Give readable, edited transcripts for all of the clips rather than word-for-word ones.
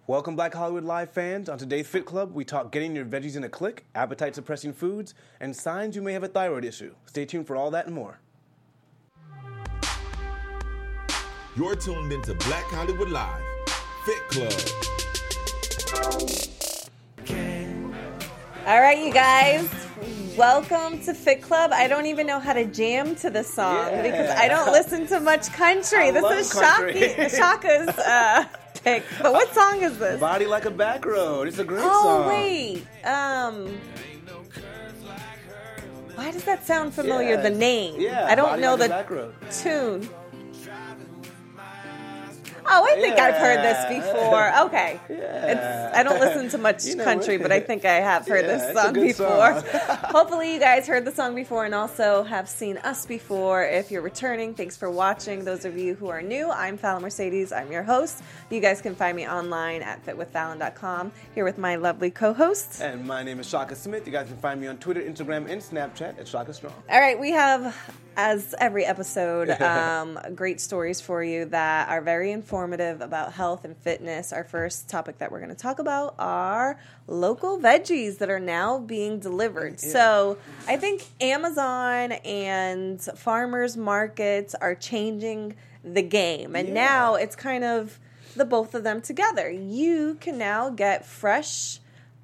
Welcome, Black Hollywood Live fans. On today's Fit Club, we talk getting your veggies in a click, appetite-suppressing foods, and signs you may have a thyroid issue. Stay tuned for all that and more. You're tuned into Black Hollywood Live, Fit Club. All right, you guys. Welcome to Fit Club. I don't even know how to jam to this song because I don't listen to much country. This is Shaka's pick. But what song is this? Body Like a Back Road. It's a great song. Oh, wait. Why does that sound familiar? The name. Yeah. I don't Body know Like a the Back Road. tune. Oh, I think I've heard this before. Okay. I don't listen to much country, but I think I have heard this song before. Hopefully you guys heard the song before and also have seen us before. If you're returning, thanks for watching. Those of you who are new, I'm Fallon Mercedes. I'm your host. You guys can find me online at fitwithfallon.com, here with my lovely co-host. And my name is Shaka Smith. You guys can find me on Twitter, Instagram, and Snapchat at Shaka Strong. All right, we have, as every episode, great stories for you that are very informative about health and fitness. Our first topic that we're going to talk about are local veggies that are now being delivered. Yeah. So I think Amazon and farmers markets are changing the game. And now it's kind of the both of them together. You can now get fresh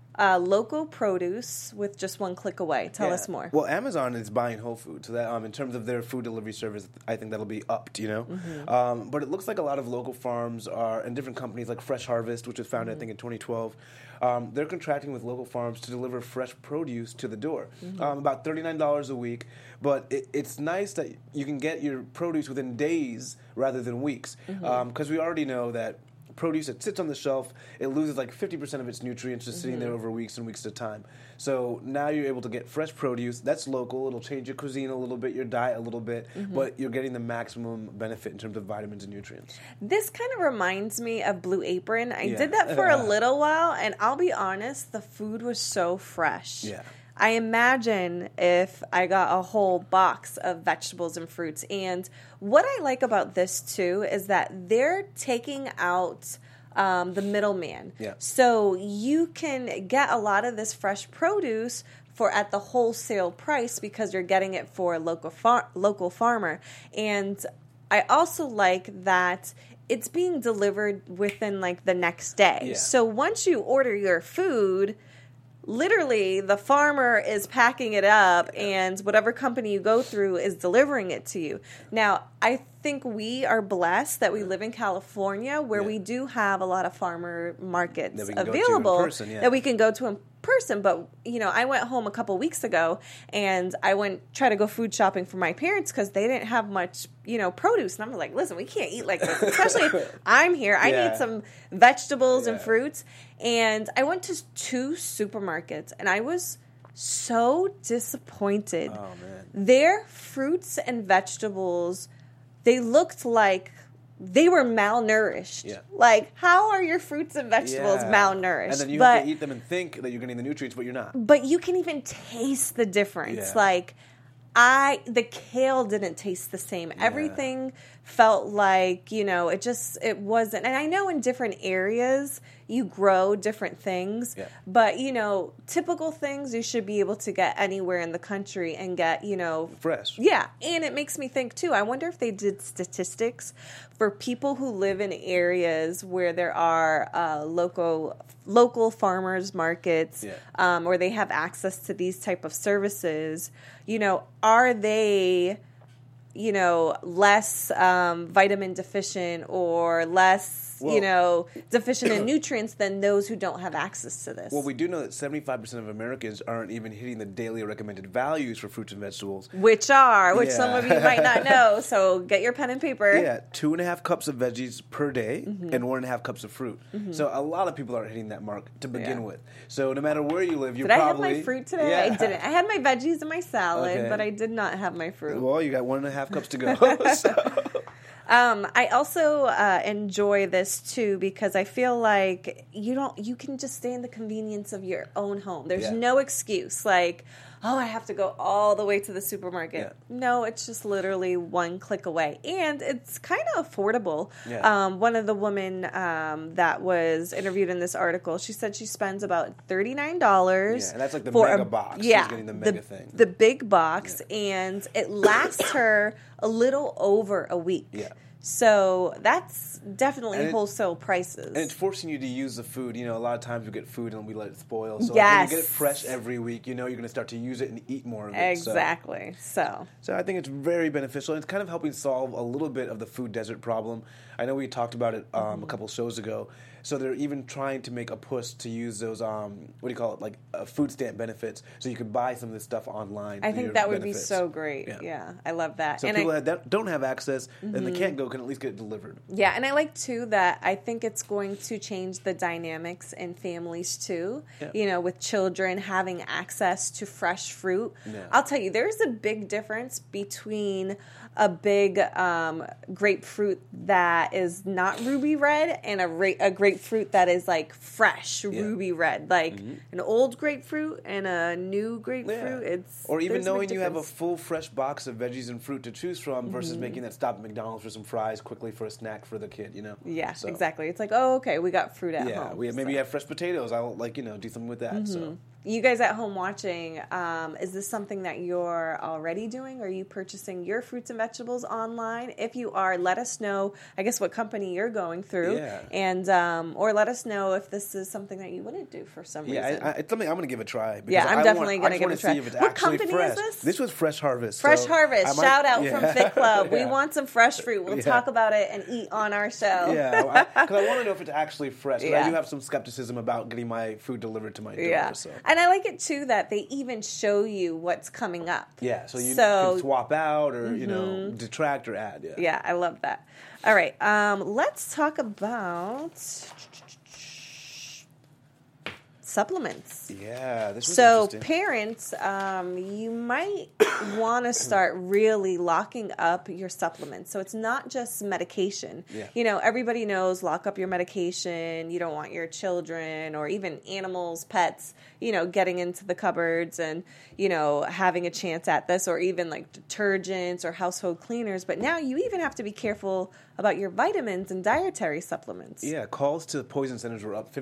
local produce with just one click away. Tell us more. Well, Amazon is buying Whole Foods, so that in terms of their food delivery service, I think that'll be upped, Mm-hmm. But it looks like a lot of local farms and different companies like Fresh Harvest, which was founded, I think, in 2012, they're contracting with local farms to deliver fresh produce to the door, about $39 a week. But it's nice that you can get your produce within days rather than weeks, because we already know that produce that sits on the shelf, it loses like 50% of its nutrients just sitting there over weeks and weeks at a time. So now you're able to get fresh produce that's local. It'll change your cuisine a little bit, your diet a little bit, but you're getting the maximum benefit in terms of vitamins and nutrients. This kind of reminds me of Blue Apron. I did that for a little while, and I'll be honest, the food was so fresh. Yeah. I imagine if I got a whole box of vegetables and fruits. And what I like about this, too, is that they're taking out the middleman. Yeah. So you can get a lot of this fresh produce at the wholesale price because you're getting it for a local farmer. And I also like that it's being delivered within, like, the next day. Yeah. So once you order your food, literally, the farmer is packing it up, and whatever company you go through is delivering it to you. Now, I think we are blessed that we live in California, where we do have a lot of farmer markets available that we can go to in person. But, I went home a couple weeks ago, and I try to go food shopping for my parents because they didn't have much, produce. And I'm like, listen, we can't eat like this, especially if I'm here. I need some vegetables and fruits. And I went to 2 supermarkets, and I was so disappointed. Oh, man. Their fruits and vegetables, they looked like they were malnourished. Yeah. Like, how are your fruits and vegetables malnourished? And then you have to eat them and think that you're getting the nutrients, but you're not. But you can even taste the difference. Yeah. Like, the kale didn't taste the same. Yeah. Everything felt like, it wasn't. And I know in different areas you grow different things, but, typical things you should be able to get anywhere in the country and get, fresh. Yeah. And it makes me think, too, I wonder if they did statistics for people who live in areas where there are local farmers markets, or they have access to these type of services. Are they, less vitamin deficient or less, deficient in nutrients than those who don't have access to this? Well, we do know that 75% of Americans aren't even hitting the daily recommended values for fruits and vegetables. Which some of you might not know. So get your pen and paper. Yeah, 2.5 cups of veggies per day and 1.5 cups of fruit. So a lot of people aren't hitting that mark to begin with. So no matter where you live, Did I have my fruit today? Yeah. I didn't. I had my veggies and my salad, but I did not have my fruit. Well, you got 1.5 cups to go. I also enjoy this too because I feel like you can just stay in the convenience of your own home. There's no excuse like, oh, I have to go all the way to the supermarket. Yeah. No, it's just literally one click away. And it's kind of affordable. Yeah. One of the women that was interviewed in this article, she said she spends about $39. Yeah, and that's like the mega box. Yeah. She's getting the mega thing. The big box, and it lasts her a little over a week. Yeah. So that's definitely wholesale prices. And it's forcing you to use the food. You know, a lot of times we get food and we let it spoil. So yes. when you get it fresh every week, you know you're going to start to use it and eat more of it. Exactly. So I think it's very beneficial. And it's kind of helping solve a little bit of the food desert problem. I know we talked about it a couple shows ago. So they're even trying to make a push to use those, like food stamp benefits, so you can buy some of this stuff online. I think that would be so great. Yeah, I love that. So people that don't have access and they can't go can at least get it delivered. Yeah, and I like, too, that I think it's going to change the dynamics in families, too. Yeah. You know, with children having access to fresh fruit. Yeah. I'll tell you, there's a big difference between a big grapefruit that is not ruby red and a grapefruit that is like fresh ruby red, like an old grapefruit and a new grapefruit. It's or even knowing you have a full fresh box of veggies and fruit to choose from versus making that stop at McDonald's for some fries quickly for a snack for the kid. You know. Yeah, so. Exactly. It's like, oh, okay, we got fruit at home. Yeah, maybe you have fresh potatoes. I'll do something with that. So. You guys at home watching, is this something that you're already doing? Are you purchasing your fruits and vegetables online? If you are, let us know, I guess, what company you're going through. Yeah. And, or let us know if this is something that you wouldn't do for some reason. Yeah, it's something I'm going to give a try. Yeah, I'm definitely going to give it a try. What company fresh. is this? This was Fresh Harvest. Fresh Harvest. Shout out from Fit Club. We want some fresh fruit. We'll talk about it and eat on our show. Yeah, because I want to know if it's actually fresh. Because I do have some skepticism about getting my food delivered to my door. Yeah. So. And I like it, too, that they even show you what's coming up. Yeah, so you can swap out or, detract or add. Yeah. Yeah, I love that. All right, let's talk about supplements. Yeah, this was interesting. Parents, you might want to start really locking up your supplements. So it's not just medication. Yeah. You know, everybody knows lock up your medication. You don't want your children or even animals, pets, getting into the cupboards and, having a chance at this, or even like detergents or household cleaners. But now you even have to be careful about your vitamins and dietary supplements. Yeah, calls to poison centers were up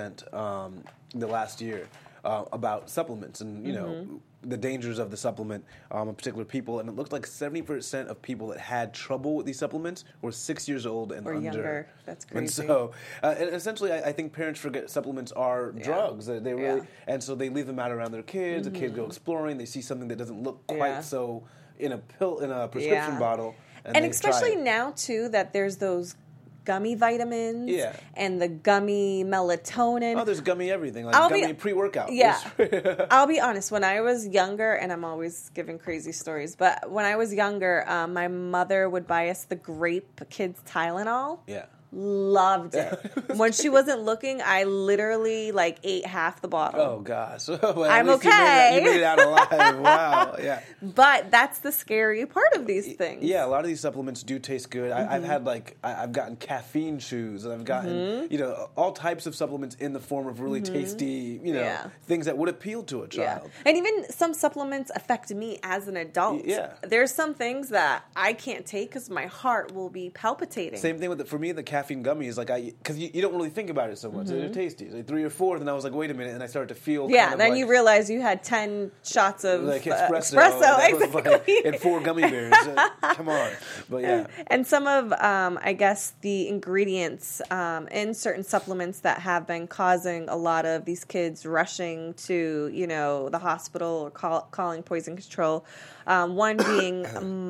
50% the last year about supplements and, the dangers of the supplement of particular people. And it looked like 70% of people that had trouble with these supplements were 6 years old and or under. Younger. That's crazy. And so, and essentially, I think parents forget supplements are drugs. They really, and so they leave them out around their kids. The kids go exploring. They see something that doesn't look quite so in a prescription bottle. And especially now, too, that there's those gummy vitamins and the gummy melatonin. Oh, there's gummy everything, like gummy pre-workout. Yeah. I'll be honest, when I was younger, and I'm always giving crazy stories, but when I was younger, my mother would buy us the Grape Kids Tylenol. Yeah. Loved it. When she wasn't looking, I literally ate half the bottle. Oh gosh, well, I'm okay. You made it out alive. Wow, yeah. But that's the scary part of these things. Yeah, a lot of these supplements do taste good. I've had I've gotten caffeine chews, and I've gotten all types of supplements in the form of really tasty things that would appeal to a child. Yeah. And even some supplements affect me as an adult. Yeah, there's some things that I can't take because my heart will be palpitating. Same thing with for me the caffeine gummies, because you don't really think about it so much. They're tasty. Like 3 or 4, and I was like, wait a minute, and I started to feel. Yeah, then you realize you had 10 shots of espresso exactly. And 4 gummy bears. Come on, but yeah. And some of, I guess, the ingredients in certain supplements that have been causing a lot of these kids rushing to, the hospital or calling poison control. One being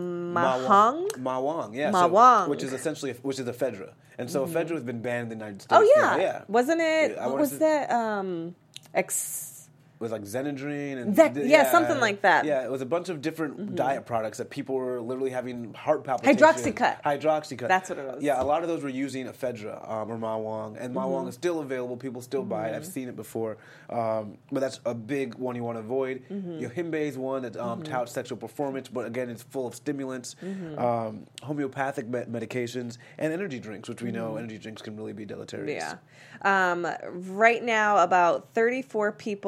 Mawang. Mawang, yeah. Mawang. So, which is ephedra. And so ephedra has been banned in the United States. Oh, yeah. Yeah. Wasn't it? What was that? It was like Xenadrine and something like that. Yeah, it was a bunch of different diet products that people were literally having heart palpitations. Hydroxycut. That's what it was. Yeah, a lot of those were using ephedra or Mawang, and Mawang is still available. People still buy it. I've seen it before, but that's a big one you want to avoid. Yohimbe is one that touts sexual performance, but again, it's full of stimulants, homeopathic medications, and energy drinks, which we know energy drinks can really be deleterious. Yeah. Right now, about 34 people died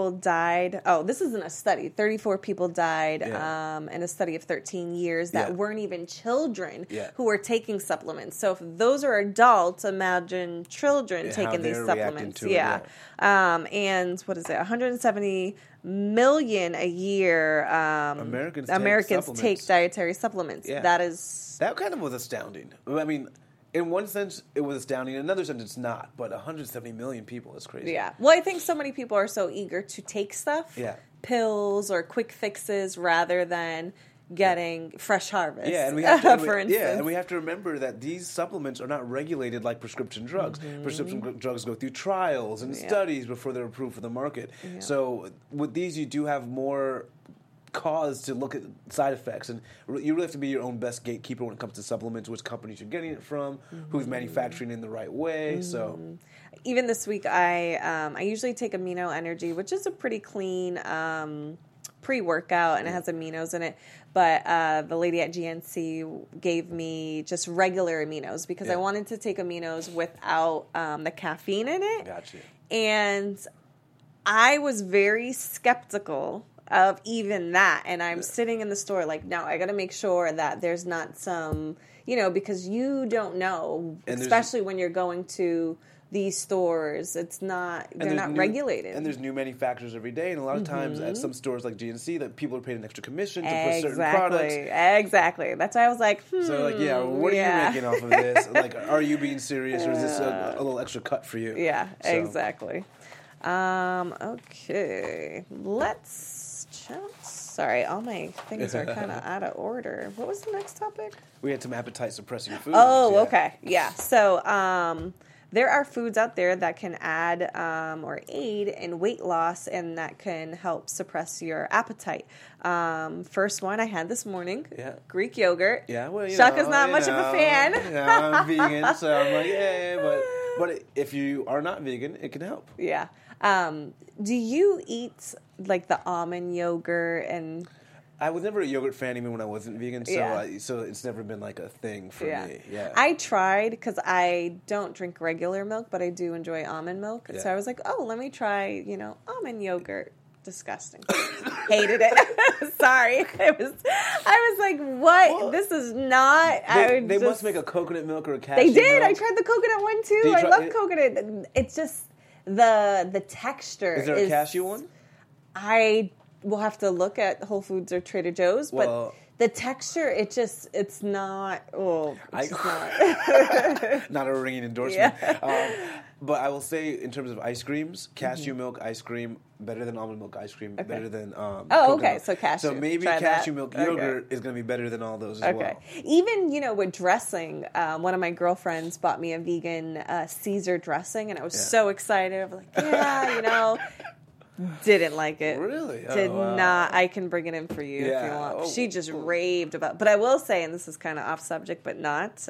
died. Oh, this isn't a study. 34 people died in a study of 13 years that weren't even children who were taking supplements. So if those are adults, imagine children taking these supplements. And what is it? 170 million a year Americans take dietary supplements. That kind of was astounding. I mean, in one sense, it was astounding. In another sense, it's not. But 170 million people is crazy. Yeah. Well, I think so many people are so eager to take stuff, pills or quick fixes, rather than getting Fresh Harvest. Yeah, and we have to, for instance. and we have to remember that these supplements are not regulated like prescription drugs. Prescription drugs go through trials and studies before they're approved for the market. Yeah. So with these, you do have more cause to look at side effects, and you really have to be your own best gatekeeper when it comes to supplements, which companies you're getting it from, who's manufacturing in the right way. So even this week, I usually take Amino Energy, which is a pretty clean pre-workout, and it has aminos in it. But the lady at GNC gave me just regular aminos because I wanted to take aminos without the caffeine in it. Gotcha. And I was very skeptical of even that, and I'm sitting in the store like, no, I got to make sure that there's not some, because you don't know, especially when you're going to these stores, they're not regulated. And there's new manufacturers every day, and a lot of times at some stores like GNC, that people are paid an extra commission to put certain products. Exactly. That's why I was like, So what are you making off of this? Like, are you being serious, or is this a little extra cut for you? Yeah, exactly. Okay, let's sorry, all my things are kind of out of order. What was the next topic? We had some appetite-suppressing foods. Oh, okay. Yeah. So there are foods out there that can add or aid in weight loss, and that can help suppress your appetite. First one I had this morning, Greek yogurt. Yeah, well, Shaka's not much of a fan. Yeah, I'm vegan, so I'm like, yeah, but if you are not vegan, it can help. Yeah. Do you eat like the almond yogurt? And I was never a yogurt fan even when I wasn't vegan, so it's never been like a thing for me. Yeah, I tried because I don't drink regular milk, but I do enjoy almond milk. So I was like, oh, let me try, almond yogurt. Disgusting. Hated it. Sorry. I was like, what? Well, this is not. They must make a coconut milk or a cashew milk. They did. Milk. I tried the coconut one too. I love coconut. It's just the texture. Is there a cashew one? I will have to look at Whole Foods or Trader Joe's, but the texture, it's not. Oh, it's not. Not a ringing endorsement. Yeah. But I will say, in terms of ice creams, cashew milk ice cream better than almond milk ice cream, better than coconut milk. So cashew. So maybe cashew milk yogurt is going to be better than all those as well. Even with dressing, one of my girlfriends bought me a vegan Caesar dressing, and I was so excited. I was like, didn't like it. Really? Did not. I can bring it in for you if you want. She just raved about. But I will say, and this is kind of off subject, but not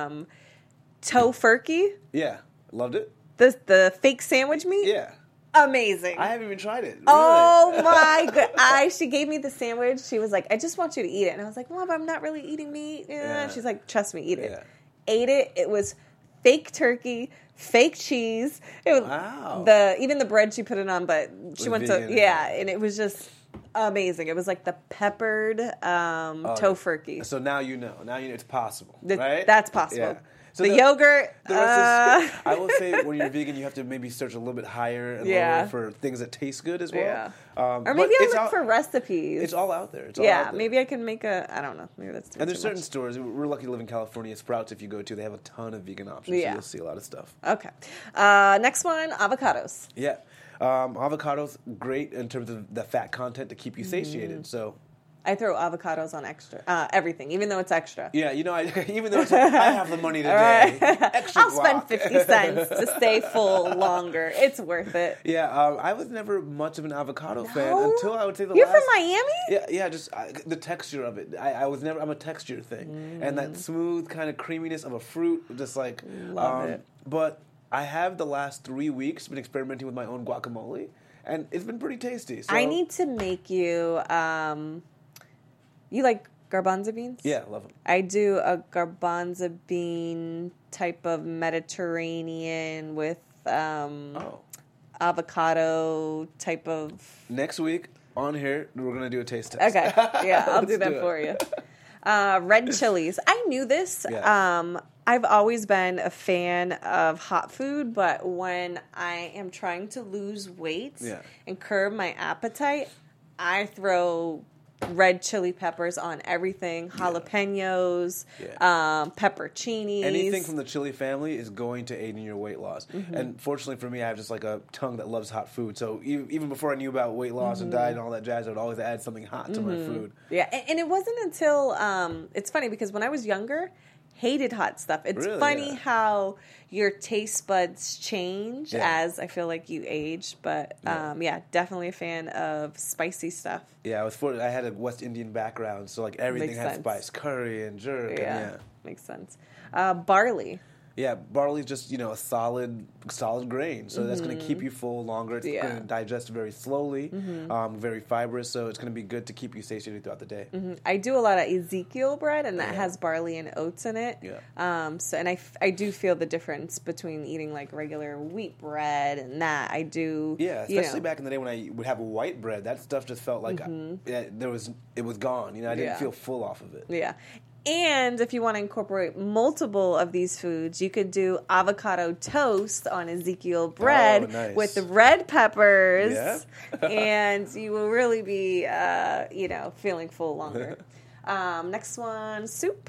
Tofurkey. Yeah, loved it. The fake sandwich meat. Yeah. Amazing. I haven't even tried it. Really. Oh my god! She gave me the sandwich. She was like, "I just want you to eat it," and I was like, "Well, but I'm not really eating meat." She's like, "Trust me, eat it." Yeah. Ate it. It was fake turkey, fake cheese. It was even the bread she put it on, but she went to and it was just amazing. It was like the peppered Tofurkey. So now you know. Now you know it's possible. Right? That's possible. Yeah. So the yogurt. I will say, when you're vegan, you have to maybe search a little bit higher and lower for things that taste good as well. Yeah. Or maybe I'll look for recipes. It's all out there. Maybe I can make I don't know. Maybe that's too much. And there's certain stores. We're lucky to live in California. Sprouts, if you go to, they have a ton of vegan options. Yeah. So you'll see a lot of stuff. Okay. Next one, avocados. Yeah. Avocados, great in terms of the fat content to keep you satiated. So I throw avocados on everything, even though it's extra. Yeah, even though it's I have the money today. Extra I'll spend 50 cents to stay full longer. It's worth it. Yeah, I was never much of an avocado fan until I would say You're from Miami? Yeah, just the texture of it. I'm a texture thing. And that smooth kind of creaminess of a fruit, just like... Love it. But I have the last 3 weeks been experimenting with my own guacamole, and it's been pretty tasty. So. I need to make you... You like garbanzo beans? Yeah, love them. I do a garbanzo bean type of Mediterranean with avocado type of... Next week on here, we're going to do a taste test. Okay. Yeah, I'll do that for you. Red chilies. I knew this. Yeah. I've always been a fan of hot food, but when I am trying to lose weight and curb my appetite, I throw red chili peppers on everything, jalapenos, pepperoncinis. Anything from the chili family is going to aid in your weight loss. And fortunately for me, I have just like a tongue that loves hot food. So even before I knew about weight loss and diet and all that jazz, I would always add something hot to my food. Yeah, and it wasn't until, it's funny because when I was younger, hated hot stuff. It's funny how your taste buds change as I feel like you age. But definitely a fan of spicy stuff. Yeah, I had a West Indian background, so like everything had spice, curry and jerk. Yeah, makes sense. Barley. Yeah, barley's just, a solid grain. So that's going to keep you full longer. It's going to digest very slowly, very fibrous. So it's going to be good to keep you satiated throughout the day. I do a lot of Ezekiel bread, and that has barley and oats in it. Yeah. So I do feel the difference between eating like regular wheat bread and that. I do. Yeah, especially back in the day when I would have white bread, that stuff just felt like it was gone. I didn't feel full off of it. Yeah. And if you want to incorporate multiple of these foods, you could do avocado toast on Ezekiel bread with the red peppers, and you will really be, feeling full longer. Next one, soup.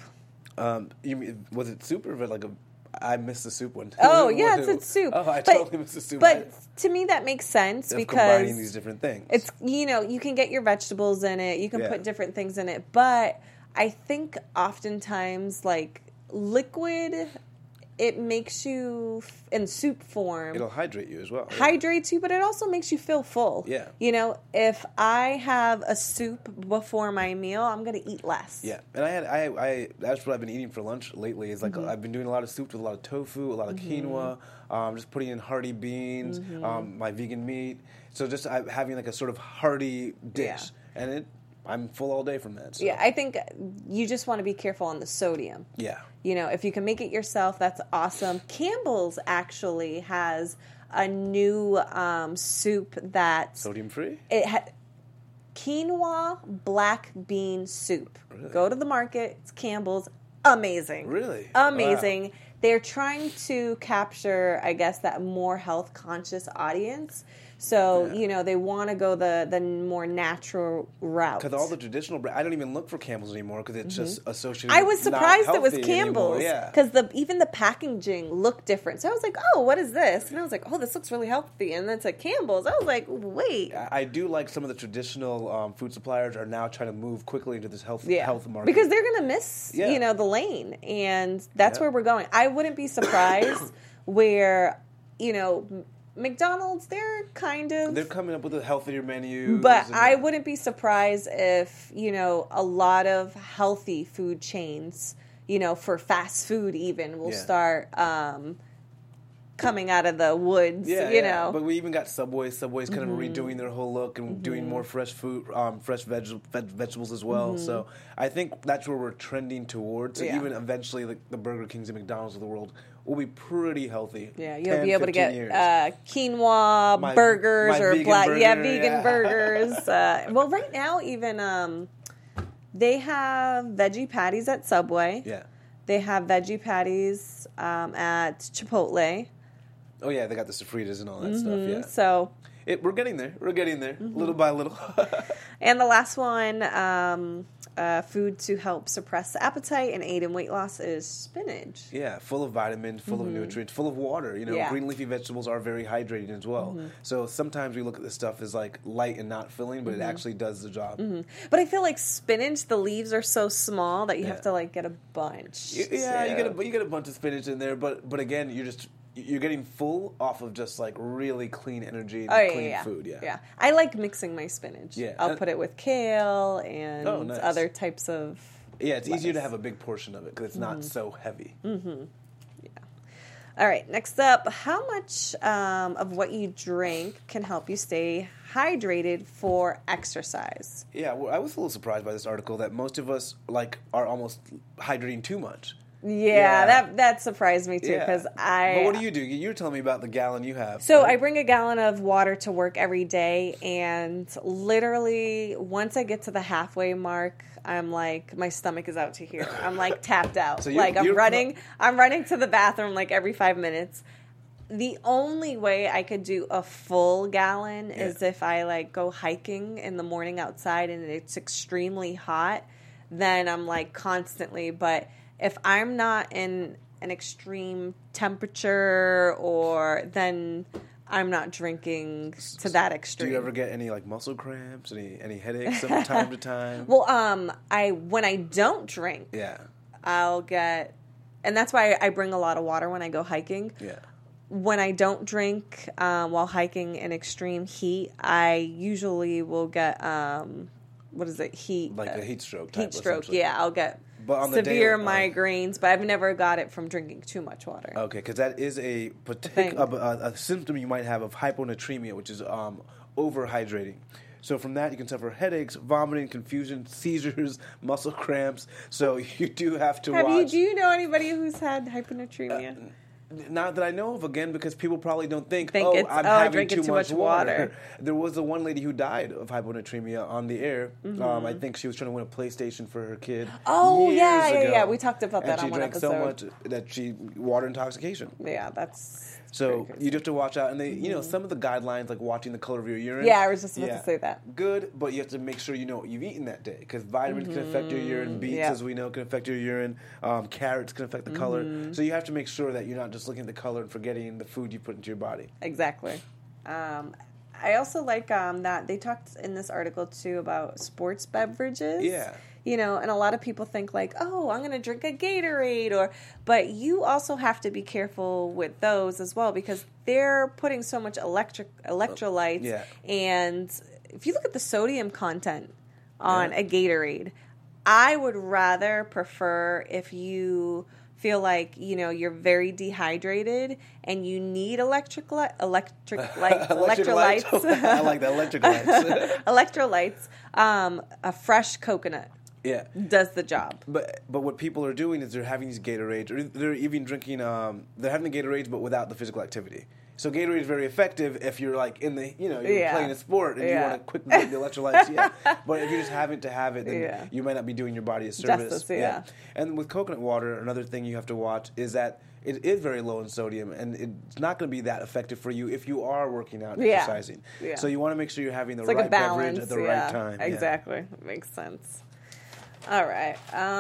Was it soup or like I missed the soup one. Oh, yeah, it's soup. Oh, I totally missed the soup. But to me, that makes sense because combining these different things. It's you can get your vegetables in it. You can put different things in it, but I think oftentimes, like, liquid, it makes you, in soup form... It'll hydrate you as well. Hydrates you, but it also makes you feel full. Yeah. If I have a soup before my meal, I'm going to eat less. Yeah. And that's what I've been eating for lunch lately, is like, I've been doing a lot of soups with a lot of tofu, a lot of quinoa, just putting in hearty beans, my vegan meat. So just having like a sort of hearty dish. Yeah. And I'm full all day from that. So. Yeah, I think you just want to be careful on the sodium. Yeah. If you can make it yourself, that's awesome. Campbell's actually has a new soup that's... Sodium-free? It had quinoa black bean soup. Really? Go to the market. It's Campbell's. Amazing. Really? Amazing. Wow. They're trying to capture, I guess, that more health-conscious audience. So, they want to go the more natural route. Because all the traditional bread, I don't even look for Campbell's anymore because it's just associated I was surprised it was Campbell's. Because even the packaging looked different. So I was like, oh, what is this? And I was like, oh, this looks really healthy. And then it's like Campbell's. I was like, wait. I do like some of the traditional food suppliers are now trying to move quickly into this health market. Because they're going to miss, the lane. And that's where we're going. I wouldn't be surprised where, McDonald's, they're coming up with a healthier menu. But I wouldn't be surprised if, a lot of healthy food chains, for fast food even, will start coming out of the woods, Yeah, but we even got Subway. Subway's kind of redoing their whole look and doing more fresh food, fresh vegetables as well. So I think that's where we're trending towards. So even eventually, like the Burger Kings and McDonald's of the world will be pretty healthy. Yeah, you'll be able to get quinoa burgers or vegan burgers. Well, right now, even they have veggie patties at Subway. Yeah. They have veggie patties at Chipotle. Oh, yeah, they got the sofritas and all that stuff, yeah. So... we're getting there, little by little. And the last one, food to help suppress appetite and aid in weight loss is spinach. Yeah, full of vitamins, full of nutrients, full of water. Green leafy vegetables are very hydrating as well. So sometimes we look at this stuff as like light and not filling, but it actually does the job. But I feel like spinach, the leaves are so small that you have to like get a bunch. You get a bunch of spinach in there, but again, you're getting full off of just like really clean energy and clean food. Yeah. I like mixing my spinach. Yeah. I'll put it with kale and other types of it's easier to have a big portion of it because it's not so heavy. Yeah. All right, next up, how much of what you drink can help you stay hydrated for exercise? Yeah, well, I was a little surprised by this article that most of us are almost hydrating too much. Yeah, that surprised me too because But what do? You're telling me about the gallon you have. So I bring a gallon of water to work every day, and literally once I get to the halfway mark, I'm like, my stomach is out to here. I'm like tapped out. So I'm running to the bathroom like every 5 minutes. The only way I could do a full gallon is if I like go hiking in the morning outside and it's extremely hot. Then I'm like constantly, but if I'm not in an extreme temperature then I'm not drinking to that extreme. Do you ever get any like muscle cramps, any headaches from time to time? Well, when I don't drink, I'll get, and that's why I bring a lot of water when I go hiking. Yeah. When I don't drink while hiking in extreme heat, I usually will get heat? Like a heat stroke. Heat stroke. Yeah, I'll get severe migraines, but I've never got it from drinking too much water. Okay, because that is a symptom you might have of hyponatremia, which is overhydrating. So from that, you can suffer headaches, vomiting, confusion, seizures, muscle cramps. So you do have to watch. Do you know anybody who's had hyponatremia? Not that I know of, again, because people probably don't think I'm having too much water. There was the one lady who died of hyponatremia on the air. Mm-hmm. I think she was trying to win a PlayStation for her kid. Oh, yeah. We talked about that on one episode. And she drank so much that water intoxication. Yeah, that's... So you have to watch out, and they, some of the guidelines, like watching the color of your urine. Yeah, I was just about to say that. Good, but you have to make sure you know what you've eaten that day, because vitamins can affect your urine, beets, as we know, can affect your urine, carrots can affect the color. So you have to make sure that you're not just looking at the color and forgetting the food you put into your body. Exactly. I also like that they talked in this article too about sports beverages. Yeah. And a lot of people think like, oh, I'm going to drink a Gatorade, but you also have to be careful with those as well because they're putting so much electrolytes. Yeah. And if you look at the sodium content on a Gatorade, I would rather prefer if you feel like, you're very dehydrated and you need electrolytes. I like that, electrolytes. Electrolytes. A fresh coconut. Yeah, does the job. But what people are doing is they're having these Gatorades, or they're even drinking. They're having the Gatorades, but without the physical activity. So Gatorade is very effective if you're like in the, you're playing a sport and you want to quickly get the electrolytes. But if you're just having to have it, then you might not be doing your body a service. Justice, And with coconut water, another thing you have to watch is that it is very low in sodium, and it's not going to be that effective for you if you are working out and exercising. Yeah. So you want to make sure you're having the right beverage at the right time. Exactly. Makes sense. All right.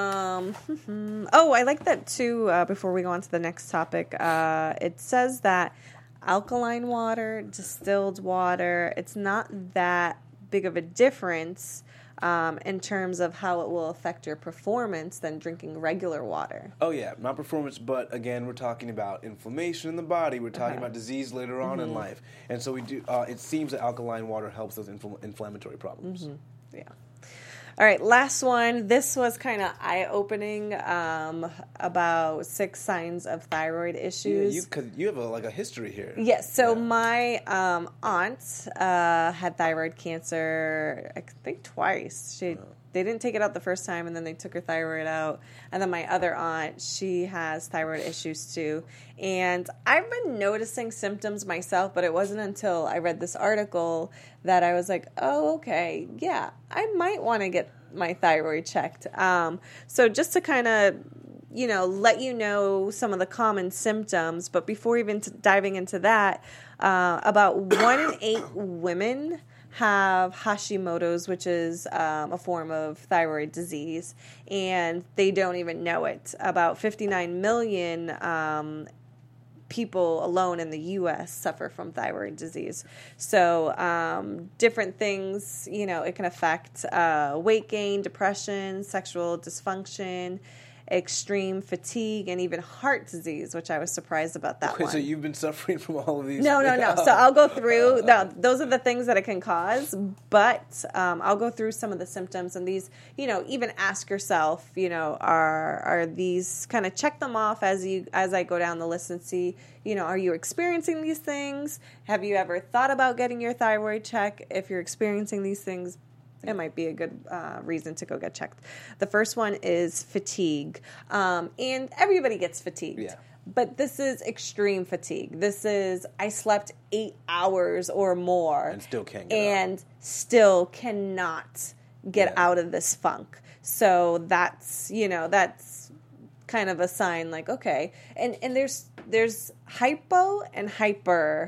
I like that too. Before we go on to the next topic, it says that alkaline water, distilled water, it's not that big of a difference in terms of how it will affect your performance than drinking regular water. Oh, yeah. Not performance, but again, we're talking about inflammation in the body. We're talking about disease later on in life. And so we do. It seems that alkaline water helps those inflammatory problems. Mm-hmm. Yeah. All right, last one. This was kind of eye-opening about 6 signs of thyroid issues. Yeah, because you have a history here. Yes, so my aunt had thyroid cancer, I think twice. They didn't take it out the first time, and then they took her thyroid out. And then my other aunt, she has thyroid issues too. And I've been noticing symptoms myself, but it wasn't until I read this article that I was like, oh, okay, yeah, I might want to get my thyroid checked. So just to kind of, let you know some of the common symptoms. But before even diving into that, about 1 in 8 women have Hashimoto's, which is a form of thyroid disease, and they don't even know it. About 59 million people alone in the U.S. suffer from thyroid disease. So different things, it can affect weight gain, depression, sexual dysfunction, extreme fatigue, and even heart disease, which I was surprised about that one. So you've been suffering from all of these? No. So I'll go through. Those are the things that it can cause, but I'll go through some of the symptoms and these, even ask yourself, are these, kind of check them off as I go down the list and see, are you experiencing these things? Have you ever thought about getting your thyroid check? If you're experiencing these things, it might be a good reason to go get checked. The first one is fatigue. And everybody gets fatigued. Yeah. But this is extreme fatigue. This is, I slept 8 hours or more. And still can't still cannot get out of this funk. So that's, that's kind of a sign like, okay. And there's hypo and hyper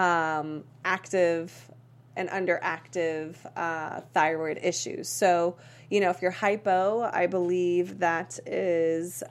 active and underactive thyroid issues. So, if you're hypo, I believe that is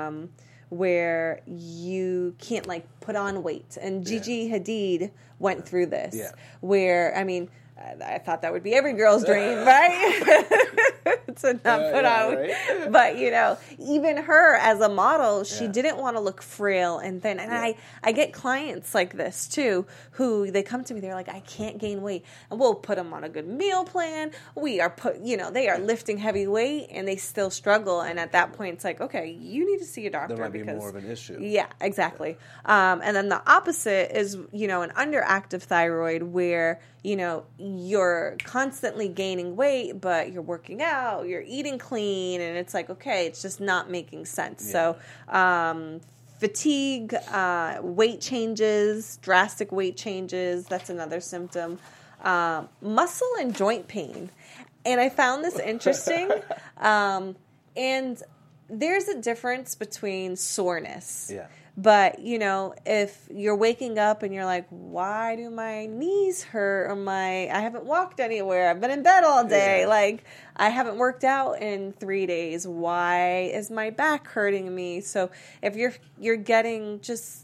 where you can't put on weight. And Gigi Hadid went through this where, I thought that would be every girl's dream, right? To not put on. Right? But, even her as a model, she didn't want to look frail and thin. And I get clients like this, too, who they come to me, they're like, I can't gain weight. And we'll put them on a good meal plan. We are they are lifting heavy weight and they still struggle. And at that point, it's like, okay, you need to see a doctor. There might be more of an issue. Yeah, exactly. And then the opposite is, an underactive thyroid where, you're constantly gaining weight, but you're working out, you're eating clean, and it's like, okay, it's just not making sense. Yeah. So, fatigue, weight changes, drastic weight changes, that's another symptom. Muscle and joint pain. And I found this interesting. And there's a difference between soreness. Yeah. But, if you're waking up and you're like, why do my knees hurt or I haven't walked anywhere. I've been in bed all day. Yeah. I haven't worked out in 3 days. Why is my back hurting me? So if you're getting just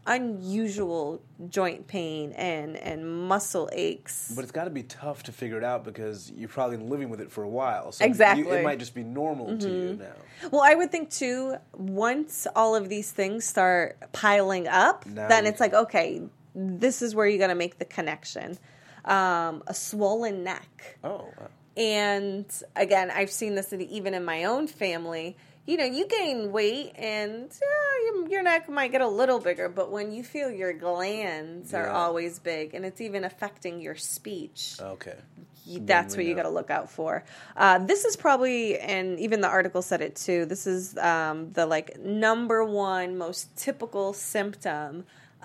unusual joint pain and muscle aches. But it's got to be tough to figure it out because you've probably been living with it for a while. So exactly. It might just be normal to you now. Well, I would think, too, once all of these things start piling up, then it's like, okay, this is where you got to make the connection. A swollen neck. Oh, wow. And, again, I've seen this even in my own family. You gain weight and your neck might get a little bigger, but when you feel your glands are always big and it's even affecting your speech. Okay. That's what you got to look out for. This is probably, and even the article said it too, this is the number one most typical symptom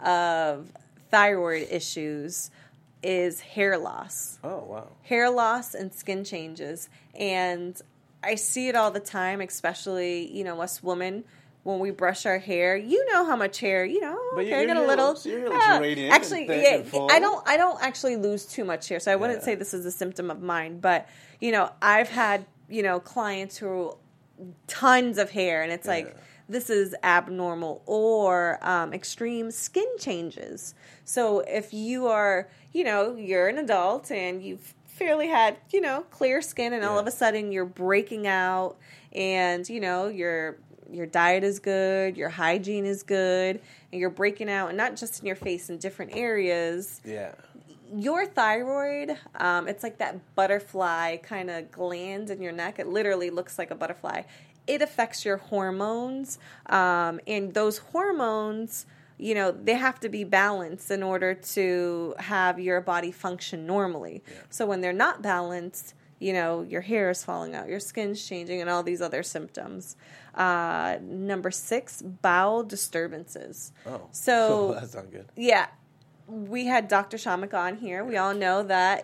of thyroid issues is hair loss. Oh, wow. Hair loss and skin changes. And I see it all the time, especially, us women, when we brush our hair. You know how much hair, but I get a little. Your hair looks radiant. Actually, I don't actually lose too much hair, so I wouldn't say this is a symptom of mine. But, I've had, clients who tons of hair, and it's like, this is abnormal or extreme skin changes. So if you are, you're an adult and you've fairly had, clear skin and all of a sudden you're breaking out and, your diet is good, your hygiene is good, and you're breaking out, and not just in your face, in different areas. Yeah. Your thyroid, it's like that butterfly kind of gland in your neck. It literally looks like a butterfly. It affects your hormones, and those hormones, they have to be balanced in order to have your body function normally. Yeah. So when they're not balanced, your hair is falling out, your skin's changing, and all these other symptoms. Number 6, bowel disturbances. Oh, so that's not good. Yeah. We had Dr. Shamik on here. We all know that,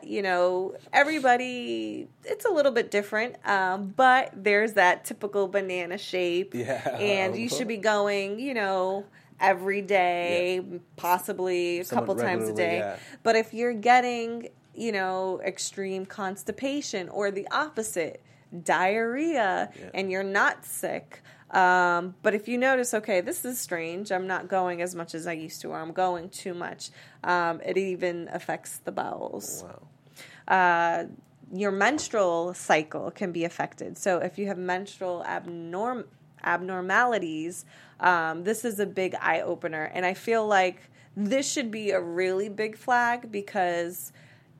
everybody, it's a little bit different, but there's that typical banana shape. Yeah. And you should be going, every day, possibly a couple times a day. Yeah. But if you're getting, extreme constipation or the opposite, diarrhea, and you're not sick, but if you notice, okay, this is strange, I'm not going as much as I used to, or I'm going too much, it even affects the bowels. Wow. Your menstrual cycle can be affected. So if you have menstrual abnormalities, this is a big eye-opener. And I feel like this should be a really big flag because,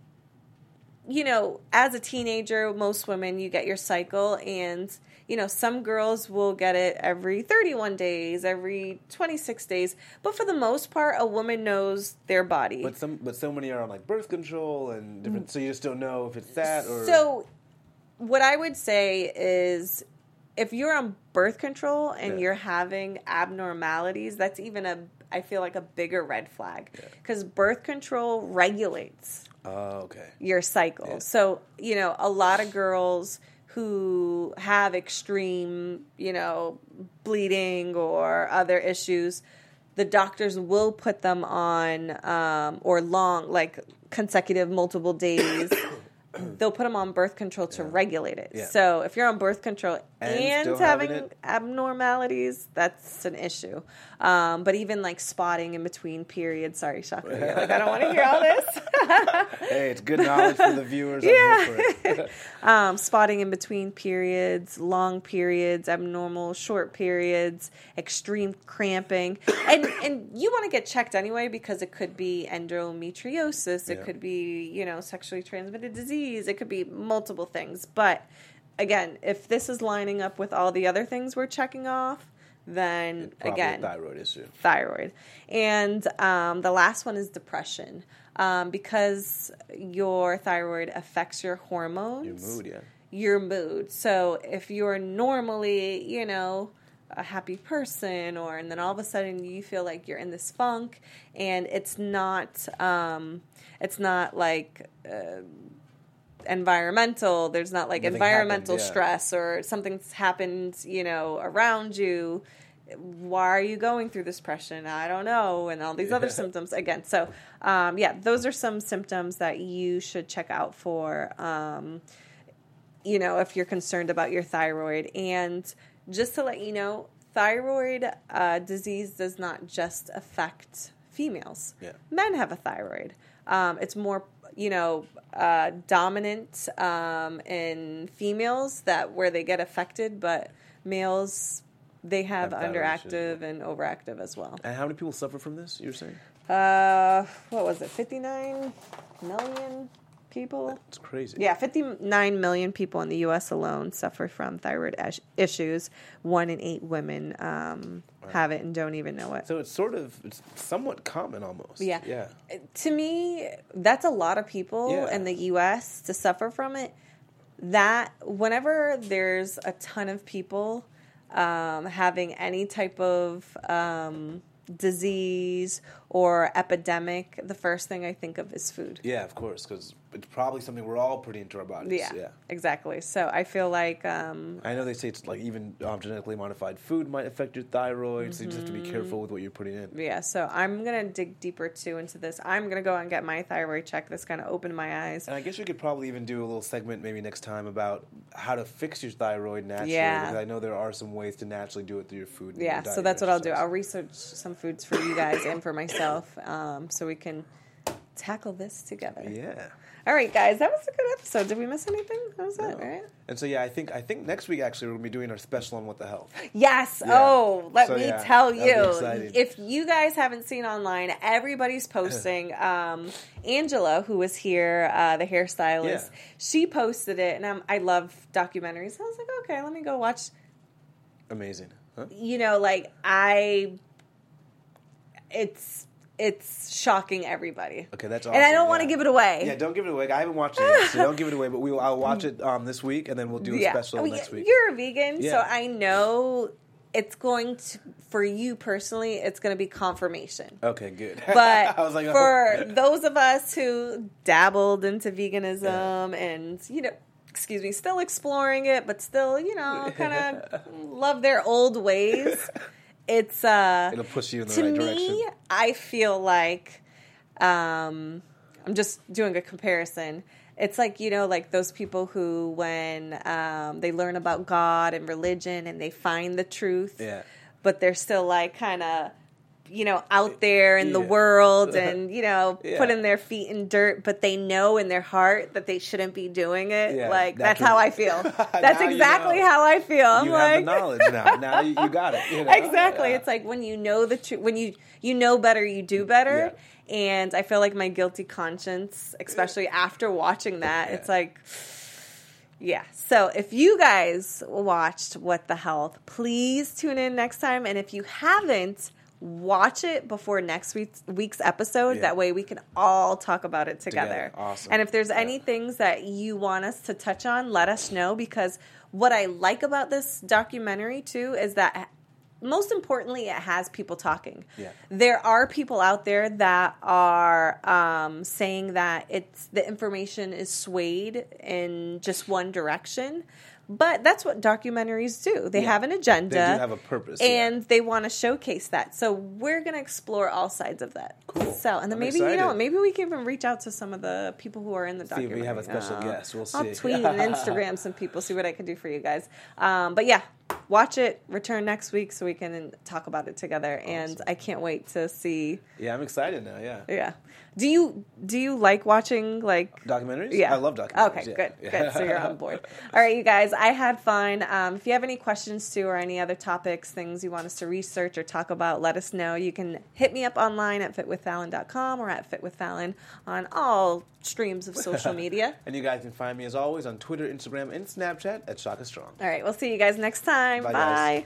as a teenager, most women, you get your cycle, and, some girls will get it every 31 days, every 26 days. But for the most part, a woman knows their body. But so many are on birth control and different, so you just don't know if it's that or... So what I would say is if you're on birth control and you're having abnormalities, that's even I feel like a bigger red flag. Because birth control regulates your cycle. Yeah. So, a lot of girls who have extreme, bleeding or other issues, the doctors will put them on or long, like consecutive multiple days. They'll put them on birth control to regulate it. Yeah. So if you're on birth control and having abnormalities, that's an issue. But even like spotting in between periods. Sorry, Shaka. Like, I don't want to hear all this. Hey, it's good knowledge for the viewers. Yeah. Spotting in between periods, long periods, abnormal short periods, extreme cramping. And you want to get checked anyway because it could be endometriosis. It could be, sexually transmitted disease. It could be multiple things. But again, if this is lining up with all the other things we're checking off, then again, thyroid issue. Thyroid. And the last one is depression. Because your thyroid affects your hormones. Your mood, yeah. Your mood. So if you're normally, a happy person, and then all of a sudden you feel like you're in this funk, and it's not like environmental. There's not like environmental stress or something's happened, around you. Why are you going through this depression? I don't know. And all these other symptoms again. So, those are some symptoms that you should check out for, if you're concerned about your thyroid. And just to let you know, thyroid disease does not just affect females. Yeah. Men have a thyroid. It's more, dominant in females where they get affected, but males, they have underactive and overactive as well. And how many people suffer from this, you were saying? What was it, 59 million people? It's crazy. Yeah, 59 million people in the U.S. alone suffer from thyroid issues. 1 in 8 women have it and don't even know it. So it's somewhat common almost. Yeah. To me, that's a lot of people in the U.S. to suffer from it. That whenever there's a ton of people having any type of disease or epidemic, the first thing I think of is food. Yeah, of course, because it's probably something we're all putting into our bodies. Yeah, exactly. So I feel like... I know they say it's like even genetically modified food might affect your thyroid, so you just have to be careful with what you're putting in. Yeah, so I'm going to dig deeper, too, into this. I'm going to go and get my thyroid checked. This kind of opened my eyes. And I guess we could probably even do a little segment maybe next time about how to fix your thyroid naturally. Yeah. Because I know there are some ways to naturally do it through your food. Yeah, so that's what I'll do. I'll research some foods for you guys and for myself so we can tackle this together. Yeah. All right, guys, that was a good episode. Did we miss anything? That was it, right? And so, I think next week, actually, we're going to be doing our special on What the Health. Yes. Yeah. Oh, let me tell you. If you guys haven't seen online, everybody's posting. Angela, who was here, the hairstylist, she posted it. And I love documentaries. I was like, okay, let me go watch. Amazing. Huh? It's shocking everybody. Okay, that's awesome. And I don't want to give it away. Yeah, don't give it away. I haven't watched it yet, so don't give it away. But I'll watch it this week, and then we'll do a special next week. You're a vegan, so I know it's going to, for you personally, it's going to be confirmation. Okay, good. But I was like, for those of us who dabbled into veganism and, still exploring it, but still, kind of love their old ways. It's it'll push you in the right direction. To me, I feel like I'm just doing a comparison. It's like, like those people who when they learn about God and religion and they find the truth, but they're still like kind of, out there in the world and, putting their feet in dirt, but they know in their heart that they shouldn't be doing it. Yeah, like, that's how I feel. That's exactly how I feel. I'm have the knowledge now. Now you got it. Exactly. Yeah. It's like when you know the truth, when you know better, you do better. Yeah. And I feel like my guilty conscience, especially after watching that, it's like... Yeah. So if you guys watched What the Health, please tune in next time. And if you haven't, watch it before next week's episode. That way we can all talk about it together. Awesome. And if there's any things that you want us to touch on, let us know, because what I like about this documentary too is that most importantly, it has people talking. Yeah. There are people out there that are saying that the information is swayed in just one direction. But that's what documentaries do. They have an agenda. They do have a purpose. And they want to showcase that. So we're going to explore all sides of that. Cool. So, and then maybe, maybe we can even reach out to some of the people who are in the documentary. See if we have a special guest. We'll see. I'll tweet and Instagram some people, see what I can do for you guys. But yeah, watch it. Return next week so we can talk about it together. Awesome. And I can't wait to see. Yeah, I'm excited now. Yeah. Yeah. Do you like watching documentaries? Yeah, I love documentaries. Okay, good. So you're on board. All right, you guys. I had fun. If you have any questions too, or any other topics, things you want us to research or talk about, let us know. You can hit me up online at fitwithfallon.com or at fitwithfallon on all streams of social media. And you guys can find me as always on Twitter, Instagram, and Snapchat at Shaka Strong. All right, we'll see you guys next time. Bye. Guys.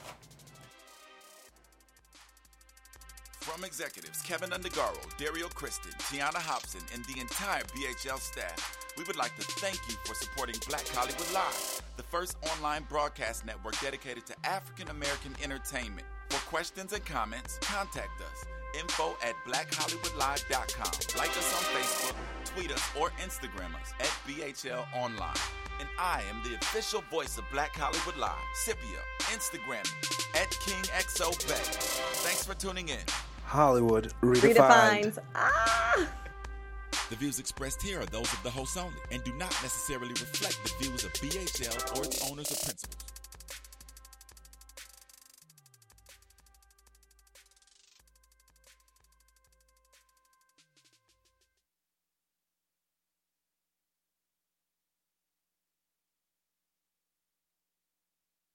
From executives Kevin Undergaro, Dario Kristen, Tiana Hobson, and the entire BHL staff, we would like to thank you for supporting Black Hollywood Live, the first online broadcast network dedicated to African American entertainment. For questions and comments, contact us. info@blackhollywoodlive.com. Like us on Facebook, tweet us, or Instagram us at BHL Online. And I am the official voice of Black Hollywood Live, Scipio. Instagram me at KingXOBay. Thanks for tuning in. Hollywood redefined. The views expressed here are those of the host only and do not necessarily reflect the views of BHL or its owners or principals.